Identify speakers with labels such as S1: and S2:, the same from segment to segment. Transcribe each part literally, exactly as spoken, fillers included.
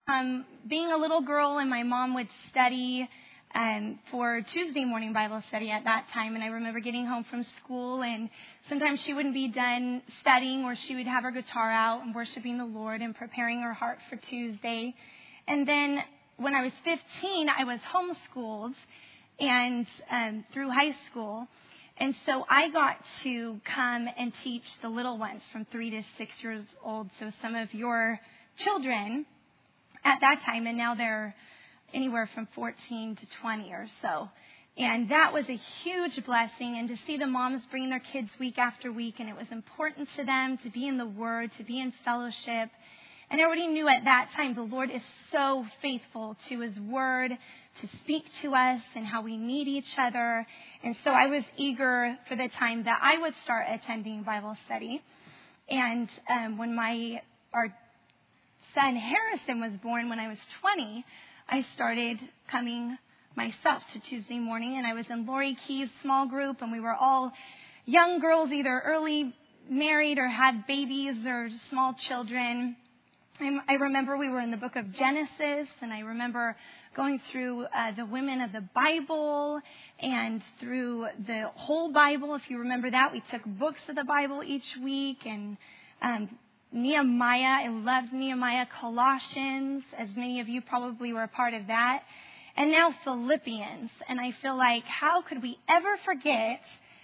S1: Um, being a little girl, and my mom would study um, for Tuesday morning Bible study at that time. And I remember getting home from school, and sometimes she wouldn't be done studying, or she would have her guitar out and worshiping the Lord and preparing her heart for Tuesday. And then when I was fifteen, I was homeschooled and um, through high school. And so I got to come and teach the little ones from three to six years old. So some of your children at that time, and now they're anywhere from fourteen to twenty or so. And that was a huge blessing. And to see the moms bring their kids week after week, and it was important to them to be in the Word, to be in fellowship. And I already knew at that time the Lord is so faithful to His Word, to speak to us and how we need each other. And so I was eager for the time that I would start attending Bible study. And um, when my our son Harrison was born, when I was twenty, I started coming myself to Tuesday morning, and I was in Lori Key's small group, and we were all young girls, either early married or had babies or small children. I, I remember we were in the book of Genesis, and I remember going through uh, the women of the Bible and through the whole Bible. If you remember that, we took books of the Bible each week, and um, Nehemiah, I loved Nehemiah, Colossians, as many of you probably were a part of that, and now Philippians. And I feel like, how could we ever forget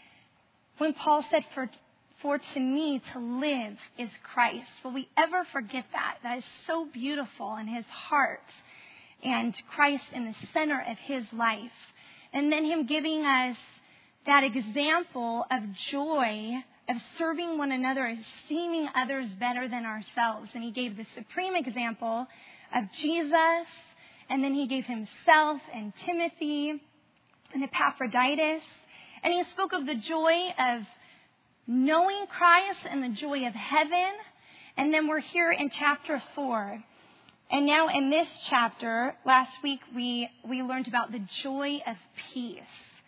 S1: when Paul said, for, for to me to live is Christ? Will we ever forget that? That is so beautiful in his heart, and Christ in the center of his life. And then him giving us that example of joy, of serving one another, esteeming others better than ourselves. And he gave the supreme example of Jesus, and then he gave himself and Timothy and Epaphroditus. And he spoke of the joy of knowing Christ and the joy of heaven. And then we're here in chapter four. And now in this chapter, last week we, we learned about the joy of peace.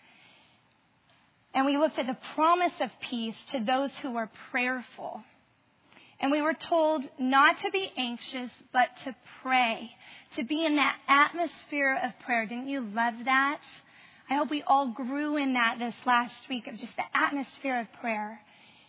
S1: And we looked at the promise of peace to those who are prayerful. And we were told not to be anxious, but to pray, to be in that atmosphere of prayer. Didn't you love that? I hope we all grew in that this last week, of just the atmosphere of prayer.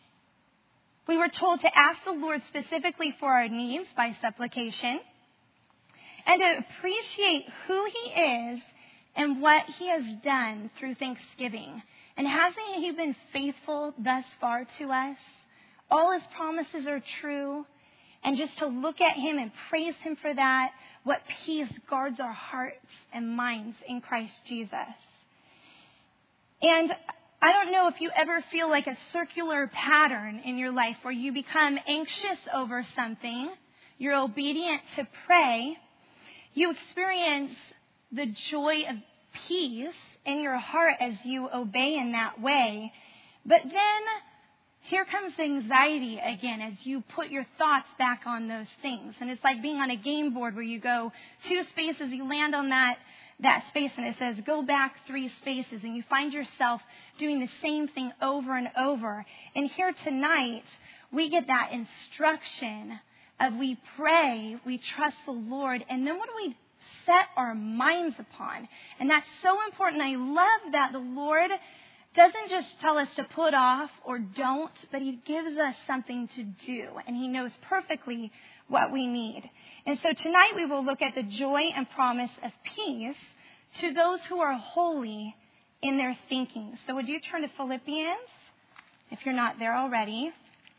S1: We were told to ask the Lord specifically for our needs by supplication, and to appreciate who He is and what He has done through thanksgiving. And hasn't He been faithful thus far to us? All His promises are true. And just to look at Him and praise Him for that, what peace guards our hearts and minds in Christ Jesus. And I don't know if you ever feel like a circular pattern in your life where you become anxious over something, you're obedient to pray, you experience the joy of peace in your heart as you obey in that way. But then here comes the anxiety again as you put your thoughts back on those things. And it's like being on a game board where you go two spaces, you land on that, that space, and it says go back three spaces, and you find yourself doing the same thing over and over. And here tonight, we get that instruction of we pray, we trust the Lord, and then what do we set our minds upon? And that's so important. I love that the Lord doesn't just tell us to put off or don't, but He gives us something to do, and He knows perfectly what we need. And so tonight we will look at the joy and promise of peace to those who are holy in their thinking. So would you turn to Philippians, if you're not there already?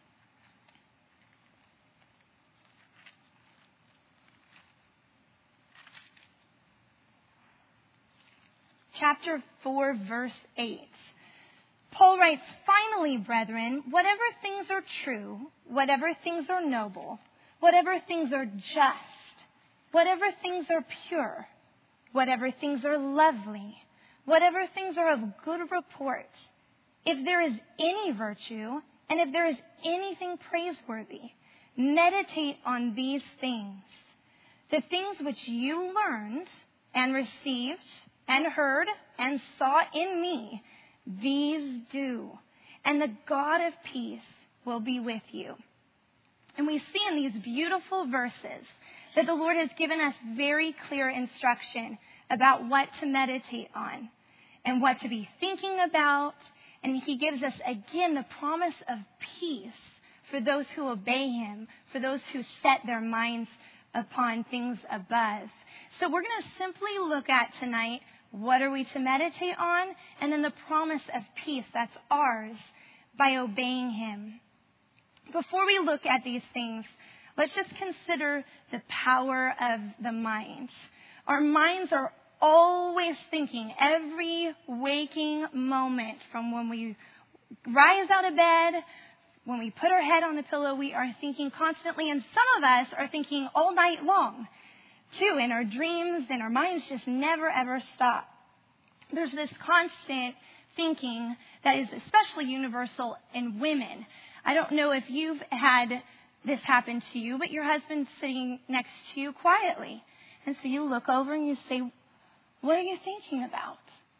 S1: Chapter four, verse eight. Paul writes, "Finally, brethren, whatever things are true, whatever things are noble, whatever things are just, whatever things are pure, whatever things are lovely, whatever things are of good report, if there is any virtue, and if there is anything praiseworthy, meditate on these things. The things which you learned and received and heard and saw in me, these do, and the God of peace will be with you." And we see in these beautiful verses that the Lord has given us very clear instruction about what to meditate on and what to be thinking about. And he gives us, again, the promise of peace for those who obey him, for those who set their minds upon things above. So we're going to simply look at tonight, what are we to meditate on? And then the promise of peace that's ours by obeying him. Before we look at these things, let's just consider the power of the mind. Our minds are always thinking, every waking moment, from when we rise out of bed, when we put our head on the pillow, we are thinking constantly. And some of us are thinking all night long, too, in our dreams, and our minds just never, ever stop. There's this constant thinking that is especially universal in women. I don't know if you've had this happen to you, but your husband's sitting next to you quietly. And so you look over and you say, what are you thinking about?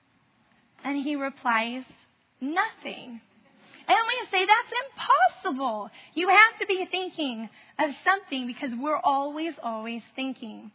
S1: And he replies, nothing. And we say, that's impossible. You have to be thinking of something because we're always, always thinking.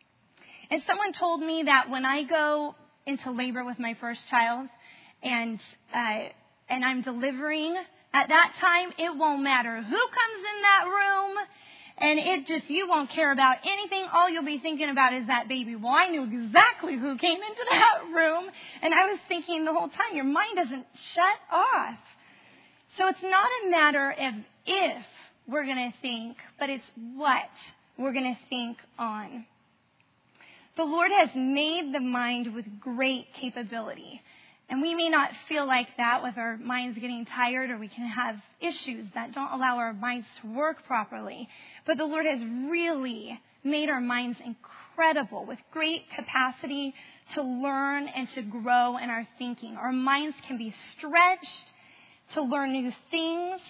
S1: And someone told me that when I go into labor with my first child and uh, and I'm delivering, at that time, it won't matter who comes in that room. And it just, you won't care about anything. All you'll be thinking about is that baby. Well, I knew exactly who came into that room. And I was thinking the whole time, your mind doesn't shut off. So it's not a matter of if we're going to think, but it's what we're going to think on. The Lord has made the mind with great capability. And we may not feel like that with our minds getting tired, or we can have issues that don't allow our minds to work properly. But the Lord has really made our minds incredible with great capacity to learn and to grow in our thinking. Our minds can be stretched to learn new things.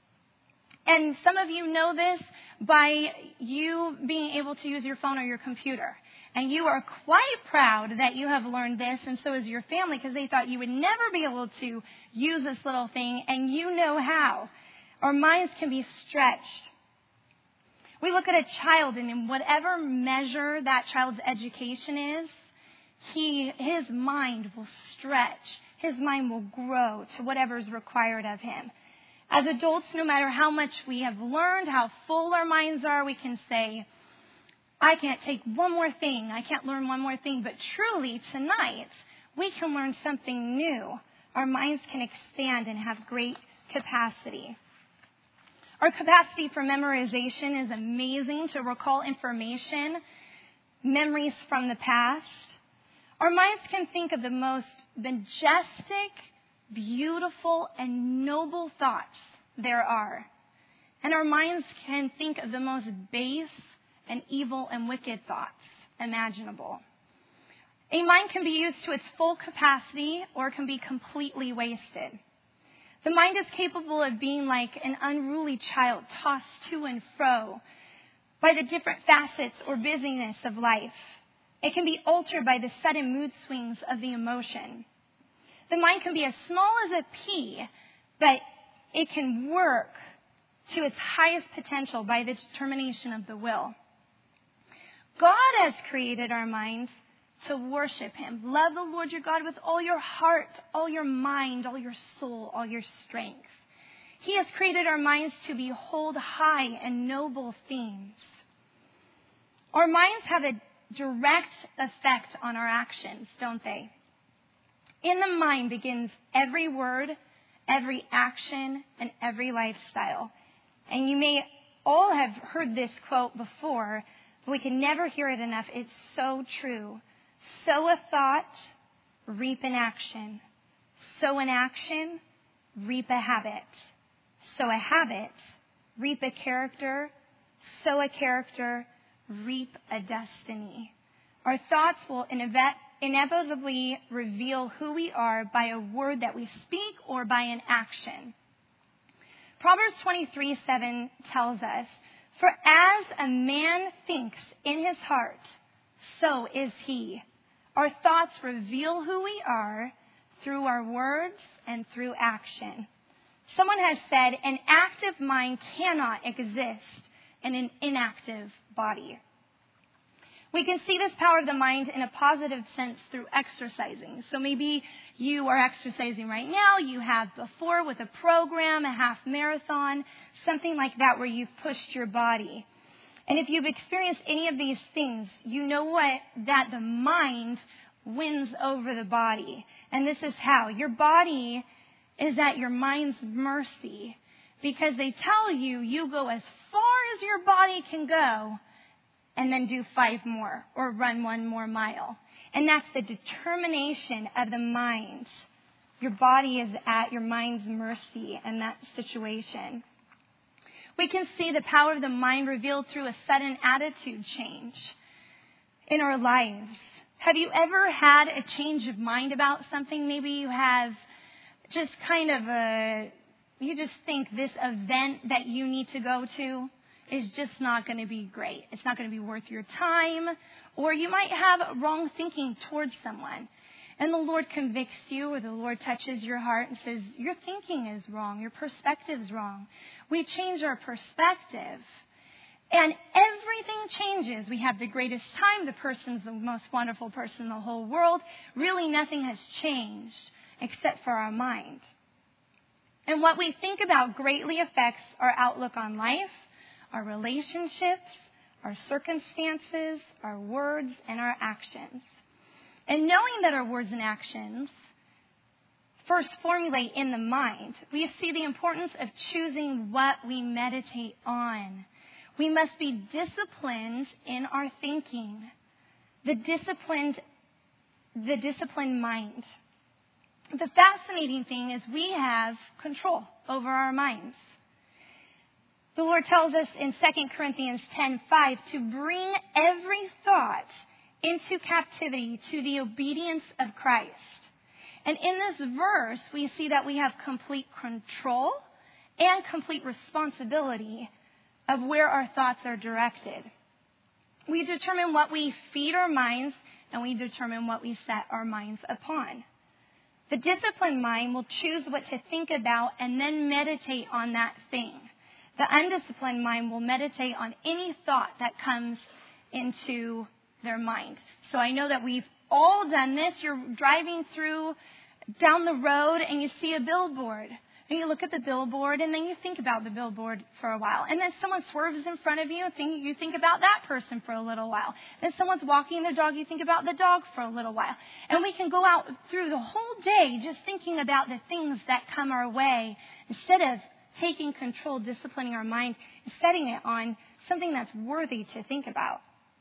S1: And some of you know this by you being able to use your phone or your computer. And you are quite proud that you have learned this, and so is your family, because they thought you would never be able to use this little thing, and you know how. Our minds can be stretched. We look at a child, and in whatever measure that child's education is, he, his mind will stretch. His mind will grow to whatever is required of him. As adults, no matter how much we have learned, how full our minds are, we can say, I can't take one more thing. I can't learn one more thing. But truly, tonight, we can learn something new. Our minds can expand and have great capacity. Our capacity for memorization is amazing, to recall information, memories from the past. Our minds can think of the most majestic, beautiful, and noble thoughts there are. And our minds can think of the most base and evil and wicked thoughts imaginable. A mind can be used to its full capacity or can be completely wasted. The mind is capable of being like an unruly child tossed to and fro by the different facets or busyness of life. It can be altered by the sudden mood swings of the emotion. The mind can be as small as a pea, but it can work to its highest potential by the determination of the will. God has created our minds to worship him. Love the Lord your God with all your heart, all your mind, all your soul, all your strength. He has created our minds to behold high and noble things. Our minds have a direct effect on our actions, don't they? In the mind begins every word, every action, and every lifestyle. And you may all have heard this quote before, but we can never hear it enough. It's so true. Sow a thought, reap an action. Sow an action, reap a habit. Sow a habit, reap a character. Sow a character, reap a destiny. Our thoughts will ineve- inevitably reveal who we are by a word that we speak or by an action. Proverbs twenty-three seven tells us, for as a man thinks in his heart, so is he. Our thoughts reveal who we are through our words and through action. Someone has said, an active mind cannot exist in an inactive body. We can see this power of the mind in a positive sense through exercising. So maybe you are exercising right now. You have before with a program, a half marathon, something like that where you've pushed your body. And if you've experienced any of these things, you know what? That the mind wins over the body. And this is how. Your body is at your mind's mercy because they tell you you go as far as your body can go and then do five more or run one more mile. And that's the determination of the mind. Your body is at your mind's mercy in that situation. We can see the power of the mind revealed through a sudden attitude change in our lives. Have you ever had a change of mind about something? Maybe you have just kind of a, you just think this event that you need to go to is just not going to be great. It's not going to be worth your time. Or you might have wrong thinking towards someone. And the Lord convicts you, or the Lord touches your heart and says, your thinking is wrong. Your perspective is wrong. We change our perspective. And everything changes. We have the greatest time. The person's the most wonderful person in the whole world. Really nothing has changed except for our mind. And what we think about greatly affects our outlook on life, our relationships, our circumstances, our words, and our actions. And knowing that our words and actions first formulate in the mind, we see the importance of choosing what we meditate on. We must be disciplined in our thinking. The disciplined, the disciplined mind. The fascinating thing is we have control over our minds. The Lord tells us in Second Corinthians ten five to bring every thought into captivity to the obedience of Christ. And in this verse, we see that we have complete control and complete responsibility of where our thoughts are directed. We determine what we feed our minds, and we determine what we set our minds upon. The disciplined mind will choose what to think about and then meditate on that thing. The undisciplined mind will meditate on any thought that comes into their mind. So I know that we've all done this. You're driving through down the road and you see a billboard. And you look at the billboard and then you think about the billboard for a while. And then someone swerves in front of you and think, you think about that person for a little while. Then someone's walking their dog, you think about the dog for a little while. And we can go out through the whole day just thinking about the things that come our way instead of taking control, disciplining our mind, and setting it on something that's worthy to think about.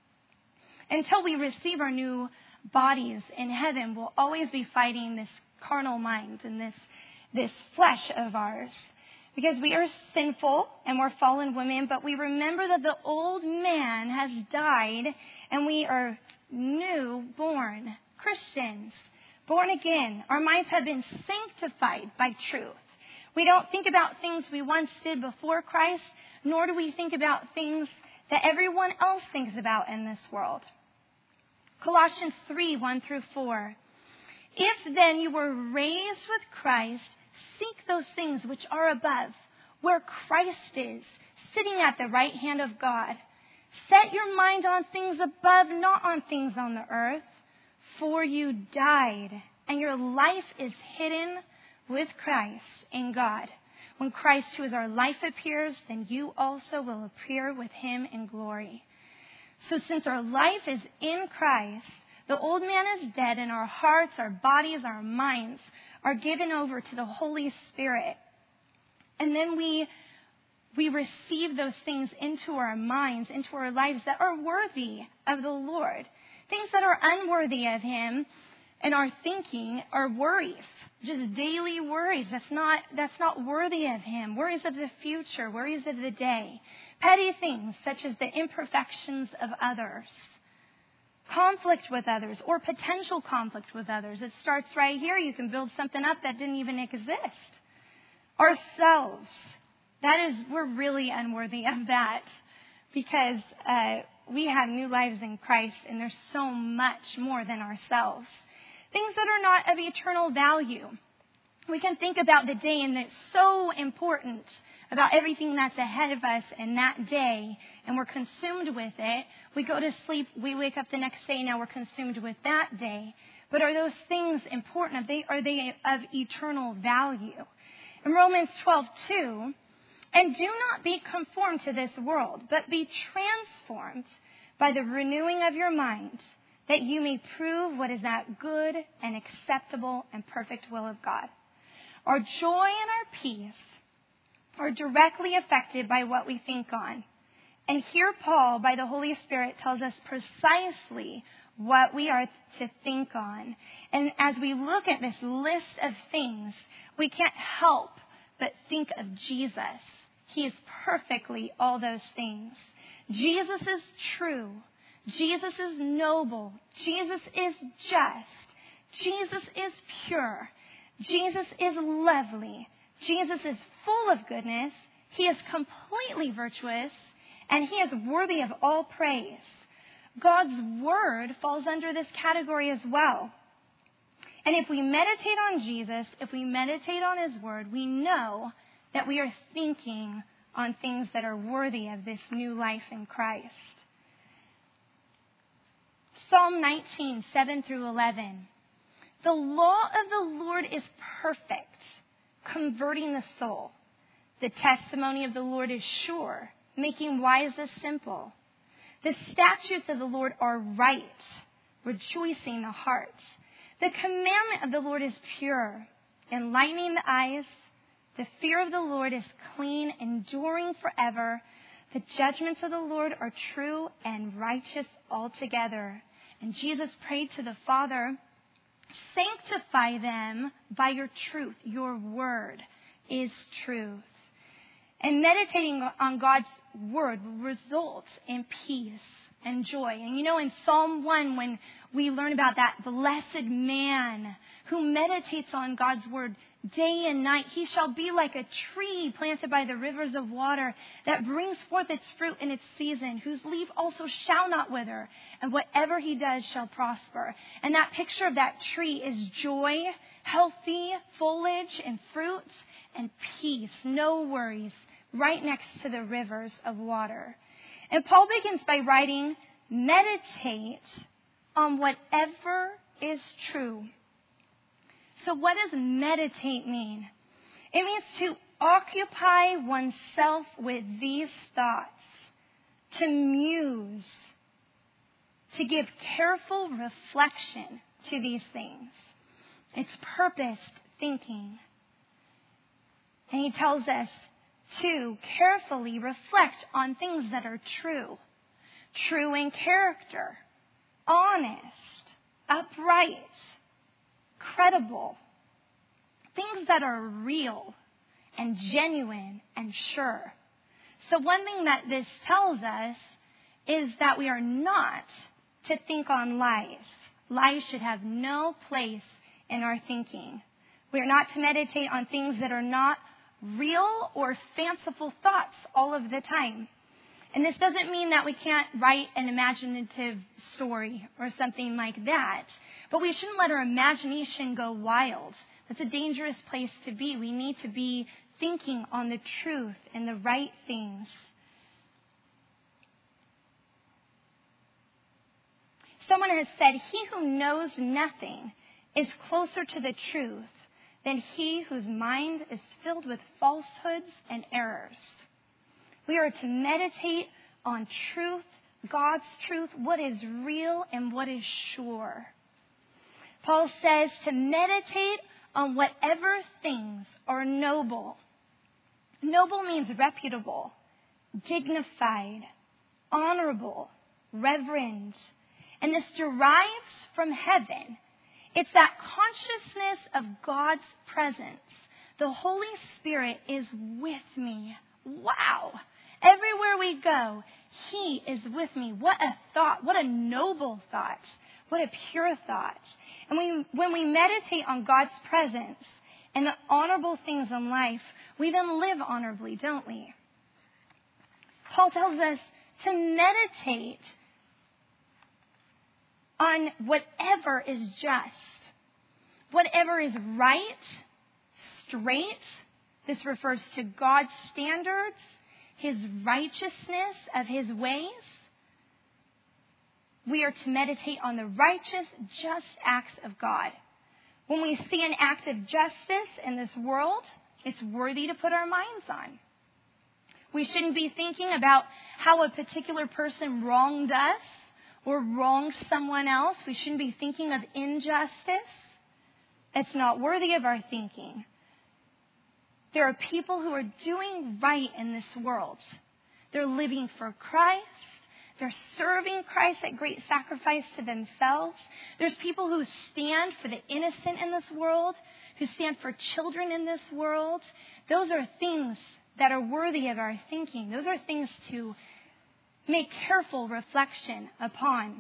S1: Until we receive our new bodies in heaven, we'll always be fighting this carnal mind and this, this flesh of ours. Because we are sinful and we're fallen women, but we remember that the old man has died and we are new born Christians, born again. Our minds have been sanctified by truth. We don't think about things we once did before Christ, nor do we think about things that everyone else thinks about in this world. Colossians three, one through four. If then you were raised with Christ, seek those things which are above, where Christ is, sitting at the right hand of God. Set your mind on things above, not on things on the earth. For you died, and your life is hidden with Christ in God. When Christ, who is our life, appears, then you also will appear with him in glory. So since our life is in Christ, the old man is dead, and our hearts, our bodies, our minds are given over to the Holy Spirit. And then we we receive those things into our minds, into our lives that are worthy of the Lord. Things that are unworthy of him and our thinking are worries, just daily worries. That's not, that's not worthy of him. Worries of the future, worries of the day. Petty things such as the imperfections of others. Conflict with others or potential conflict with others. It starts right here. You can build something up that didn't even exist. Ourselves. That is, we're really unworthy of that because uh, we have new lives in Christ and there's so much more than ourselves. Things that are not of eternal value. We can think about the day and it's so important about everything that's ahead of us in that day, and we're consumed with it. We go to sleep, we wake up the next day, now we're consumed with that day. But are those things important? Are they, are they of eternal value? In Romans twelve two, and do not be conformed to this world, but be transformed by the renewing of your mind, that you may prove what is that good and acceptable and perfect will of God. Our joy and our peace are directly affected by what we think on. And here Paul, by the Holy Spirit, tells us precisely what we are to think on. And as we look at this list of things, we can't help but think of Jesus. He is perfectly all those things. Jesus is true. Jesus is noble. Jesus is just. Jesus is pure. Jesus is lovely. Jesus is full of goodness. He is completely virtuous, and he is worthy of all praise. God's word falls under this category as well. And if we meditate on Jesus, if we meditate on his word, we know that we are thinking on things that are worthy of this new life in Christ. Psalm nineteen, seven through eleven. The law of the Lord is perfect, converting the soul. The testimony of the Lord is sure, making wise the simple. The statutes of the Lord are right, rejoicing the heart. The commandment of the Lord is pure, enlightening the eyes. The fear of the Lord is clean, enduring forever. The judgments of the Lord are true and righteous altogether. And Jesus prayed to the Father, sanctify them by your truth. Your word is truth. And meditating on God's word results in peace and joy. And you know, in Psalm one, when we learn about that blessed man who meditates on God's word day and night, he shall be like a tree planted by the rivers of water that brings forth its fruit in its season, whose leaf also shall not wither, and whatever he does shall prosper. And that picture of that tree is joy, healthy foliage and fruits, and peace, no worries, right next to the rivers of water. And Paul begins by writing, meditate on whatever is true. So what does meditate mean? It means to occupy oneself with these thoughts, to muse, to give careful reflection to these things. It's purposed thinking. And he tells us to carefully reflect on things that are true, true in character, honest, upright, credible, things that are real and genuine and sure. So one thing that this tells us is that we are not to think on lies. Lies should have no place in our thinking. We are not to meditate on things that are not real or fanciful thoughts all of the time. And this doesn't mean that we can't write an imaginative story or something like that. But we shouldn't let our imagination go wild. That's a dangerous place to be. We need to be thinking on the truth and the right things. Someone has said, he who knows nothing is closer to the truth than he whose mind is filled with falsehoods and errors. We are to meditate on truth, God's truth, what is real and what is sure. Paul says to meditate on whatever things are noble. Noble means reputable, dignified, honorable, reverend. And this derives from heaven. It's that consciousness of God's presence. The Holy Spirit is with me. Wow. Everywhere we go, he is with me. What a thought. What a noble thought. What a pure thought. And we, when we meditate on God's presence and the honorable things in life, we then live honorably, don't we? Paul tells us to meditate on whatever is just, whatever is right, straight, This refers to God's standards, his righteousness of his ways. We are to meditate on the righteous, just acts of God. When we see an act of justice in this world, it's worthy to put our minds on. We shouldn't be thinking about how a particular person wronged us or wronged someone else. We shouldn't be thinking of injustice. It's not worthy of our thinking. There are people who are doing right in this world. They're living for Christ. They're serving Christ at great sacrifice to themselves. There's people who stand for the innocent in this world, who stand for children in this world. Those are things that are worthy of our thinking. Those are things to make careful reflection upon.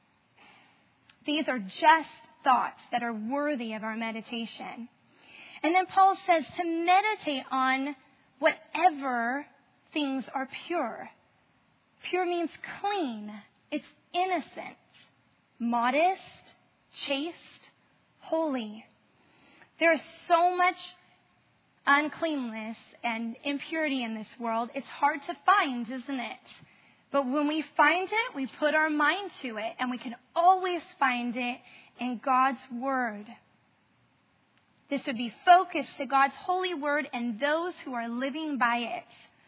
S1: These are just thoughts that are worthy of our meditation. And then Paul says to meditate on whatever things are pure. Pure means clean. It's innocent, modest, chaste, holy. There is so much uncleanness and impurity in this world. It's hard to find, isn't it? But when we find it, we put our mind to it, and we can always find it in God's Word. This would be focused to God's holy Word and those who are living by it.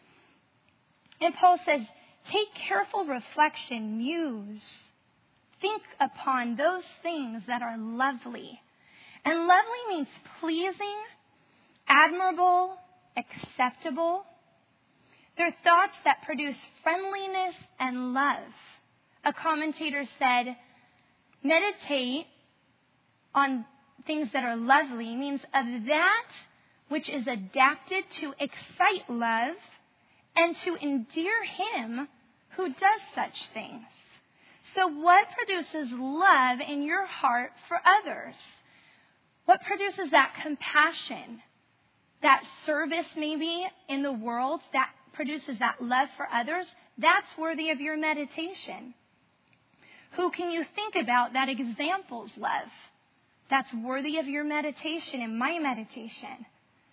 S1: And Paul says, take careful reflection, muse. Think upon those things that are lovely. And lovely means pleasing, admirable, acceptable. They're thoughts that produce friendliness and love. A commentator said, meditate on things that are lovely means of that which is adapted to excite love and to endear him who does such things. So what produces love in your heart for others? What produces that compassion, that service maybe in the world that produces that love for others? That's worthy of your meditation. Who can you think about that examples love? That's worthy of your meditation and my meditation.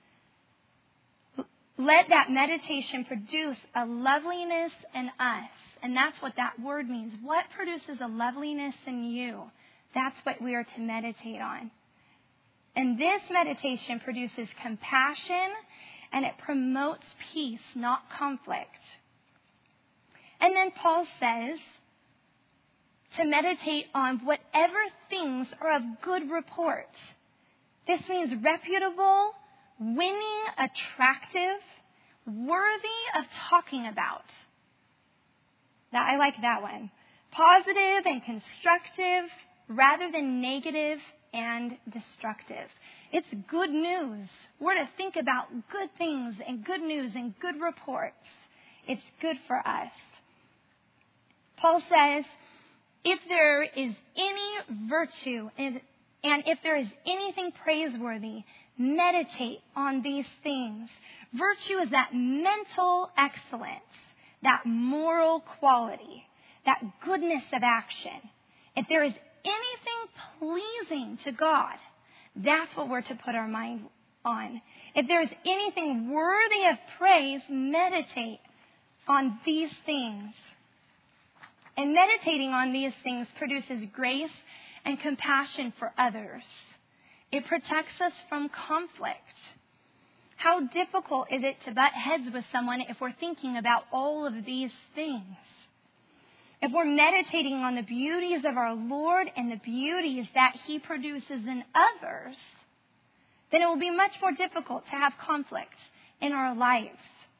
S1: Let that meditation produce a loveliness in us. And that's what that word means. What produces a loveliness in you? That's what we are to meditate on. And this meditation produces compassion, and it promotes peace, not conflict. And then Paul says to meditate on whatever things are of good report. This means reputable, winning, attractive, worthy of talking about. Now, I like that one. Positive and constructive rather than negative and destructive. It's good news. We're to think about good things and good news and good reports. It's good for us. Paul says, if there is any virtue and, and if there is anything praiseworthy, meditate on these things. Virtue is that mental excellence, that moral quality, that goodness of action. If there is anything pleasing to God, that's what we're to put our mind on. If there is anything worthy of praise, meditate on these things. And meditating on these things produces grace and compassion for others. It protects us from conflict. How difficult is it to butt heads with someone if we're thinking about all of these things? If we're meditating on the beauties of our Lord and the beauties that He produces in others, then it will be much more difficult to have conflict in our lives.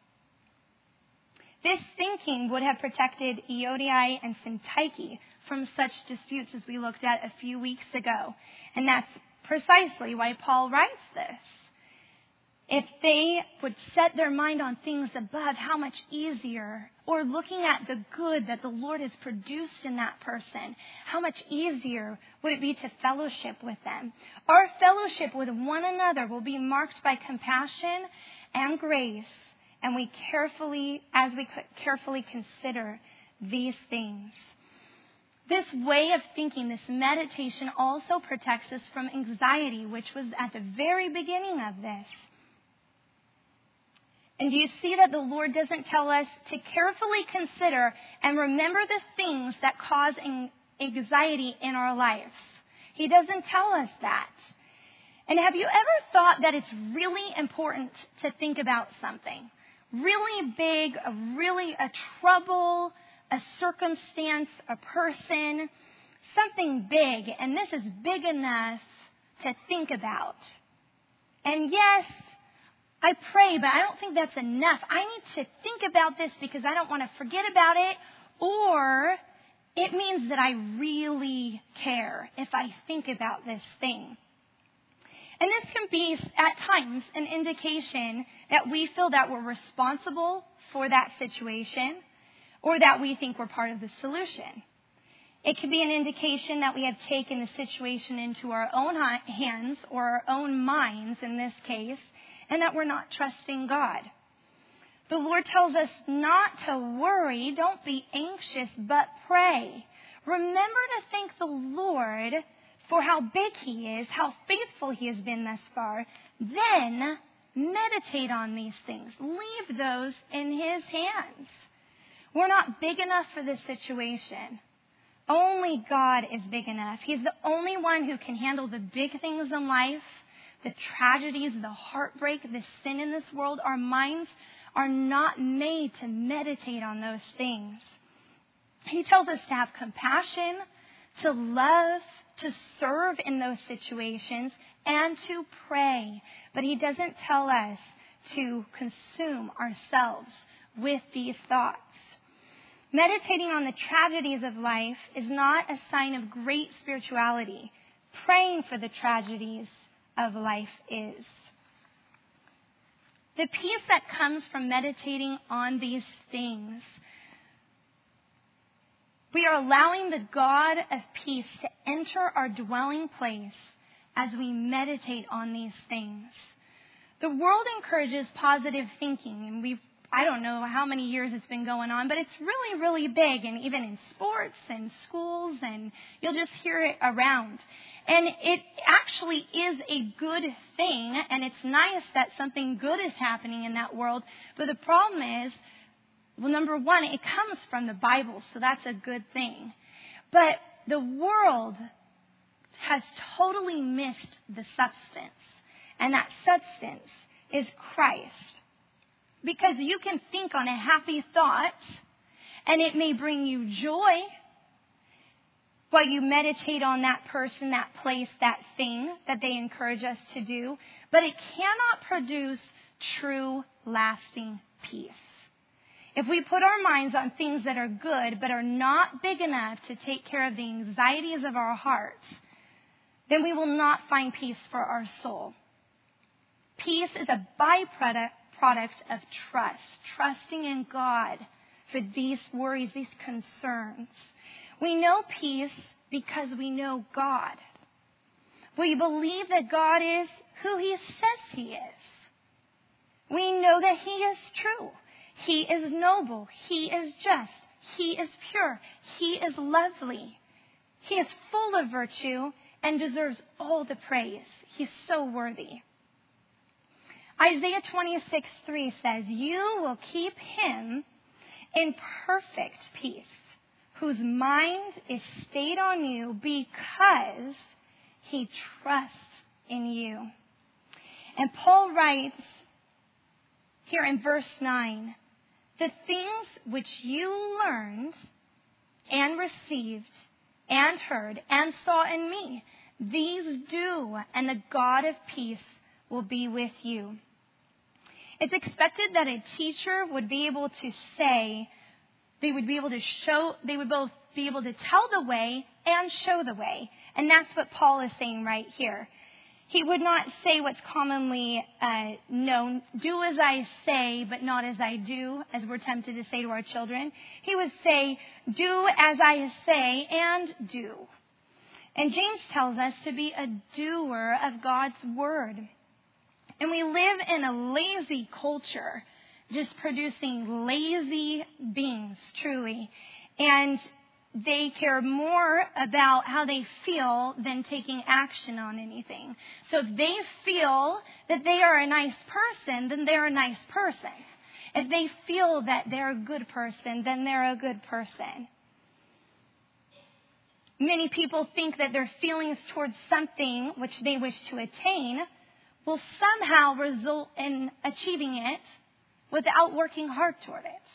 S1: This thinking would have protected Euodia and Syntyche from such disputes as we looked at a few weeks ago. And that's precisely why Paul writes this. If they would set their mind on things above, how much easier, or looking at the good that the Lord has produced in that person, how much easier would it be to fellowship with them? Our fellowship with one another will be marked by compassion and grace, and we carefully, as we carefully consider these things. This way of thinking, this meditation, also protects us from anxiety, which was at the very beginning of this. And do you see that the Lord doesn't tell us to carefully consider and remember the things that cause anxiety in our lives? He doesn't tell us that. And have you ever thought that it's really important to think about something? Really big, a really a trouble, a circumstance, a person, something big, and this is big enough to think about. And yes, I pray, but I don't think that's enough. I need to think about this because I don't want to forget about it, or it means that I really care if I think about this thing. And this can be, at times, an indication that we feel that we're responsible for that situation or that we think we're part of the solution. It can be an indication that we have taken the situation into our own hands or our own minds in this case, and that we're not trusting God. The Lord tells us not to worry, don't be anxious, but pray. Remember to thank the Lord for how big He is, how faithful He has been thus far. Then meditate on these things. Leave those in His hands. We're not big enough for this situation. Only God is big enough. He's the only one who can handle the big things in life, the tragedies, the heartbreak, the sin in this world. Our minds are not made to meditate on those things. He tells us to have compassion, to love, to serve in those situations, and to pray. But He doesn't tell us to consume ourselves with these thoughts. Meditating on the tragedies of life is not a sign of great spirituality. Praying for the tragedies of life is. The peace that comes from meditating on these things, we are allowing the God of peace to enter our dwelling place as we meditate on these things. The world encourages positive thinking, and we've I don't know how many years it's been going on, but it's really, really big, and even in sports and schools, and you'll just hear it around. And it actually is a good thing, and it's nice that something good is happening in that world. But the problem is, well, number one, it comes from the Bible, so that's a good thing. But the world has totally missed the substance, and that substance is Christ. Because you can think on a happy thought, and it may bring you joy while you meditate on that person, that place, that thing that they encourage us to do. But it cannot produce true, lasting peace. If we put our minds on things that are good, but are not big enough to take care of the anxieties of our hearts, then we will not find peace for our soul. Peace is a byproduct product of trust, trusting in God for these worries, these concerns. We know peace because we know God. We believe that God is who He says He is. We know that He is true. He is noble. He is just. He is pure. He is lovely. He is full of virtue and deserves all the praise. He's so worthy. Isaiah twenty-six three says, "You will keep him in perfect peace, whose mind is stayed on you because he trusts in you." And Paul writes here in verse nine, "The things which you learned and received and heard and saw in me, these do, and the God of peace will be with you." It's expected that a teacher would be able to say, they would be able to show, they would both be able to tell the way and show the way. And that's what Paul is saying right here. He would not say what's commonly uh, known, "Do as I say, but not as I do," as we're tempted to say to our children. He would say, "Do as I say and do." And James tells us to be a doer of God's word. And we live in a lazy culture, just producing lazy beings, truly. And they care more about how they feel than taking action on anything. So if they feel that they are a nice person, then they're a nice person. If they feel that they're a good person, then they're a good person. Many people think that their feelings towards something which they wish to attain will somehow result in achieving it without working hard toward it.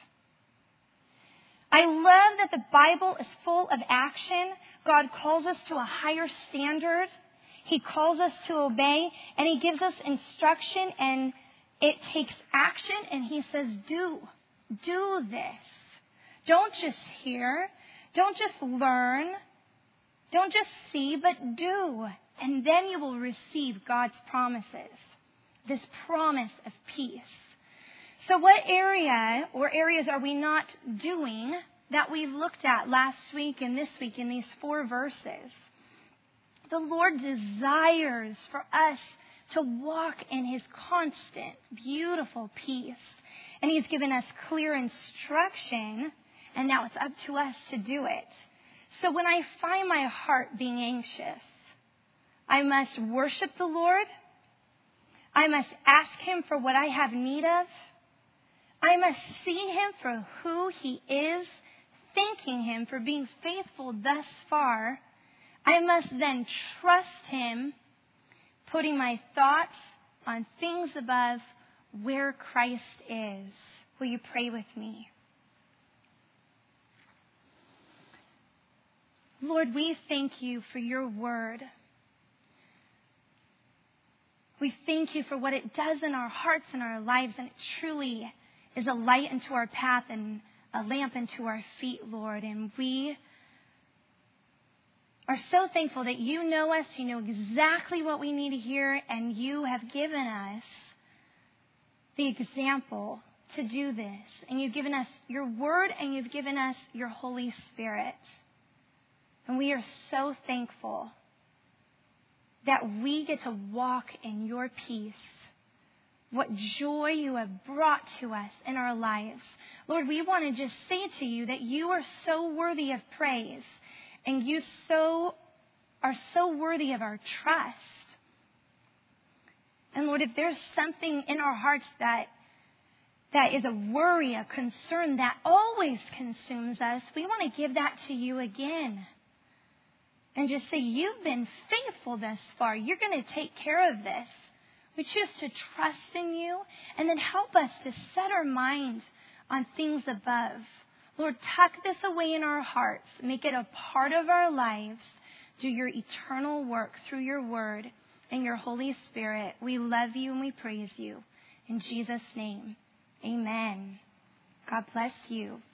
S1: I love that the Bible is full of action. God calls us to a higher standard. He calls us to obey, and He gives us instruction, and it takes action, and He says, do, do this. Don't just hear. Don't just learn. Don't just see, but do. And then you will receive God's promises, this promise of peace. So what area or areas are we not doing that we've looked at last week and this week in these four verses? The Lord desires for us to walk in His constant, beautiful peace. And He's given us clear instruction, and now it's up to us to do it. So when I find my heart being anxious, I must worship the Lord. I must ask Him for what I have need of. I must see Him for who He is, thanking Him for being faithful thus far. I must then trust Him, putting my thoughts on things above where Christ is. Will you pray with me? Lord, we thank You for Your word. We thank You for what it does in our hearts and our lives, and it truly is a light unto our path and a lamp unto our feet, Lord. And we are so thankful that You know us, You know exactly what we need to hear, and You have given us the example to do this. And You've given us Your word, and You've given us Your Holy Spirit. And we are so thankful that we get to walk in Your peace. What joy You have brought to us in our lives. Lord, we want to just say to You that You are so worthy of praise, and You so are so worthy of our trust. And Lord, if there's something in our hearts that that is a worry, a concern that always consumes us, we want to give that to You again. And just say, You've been faithful thus far. You're going to take care of this. We choose to trust in You, and then help us to set our mind on things above. Lord, tuck this away in our hearts. Make it a part of our lives. Do Your eternal work through Your word and Your Holy Spirit. We love You and we praise You. In Jesus' name, amen. God bless you.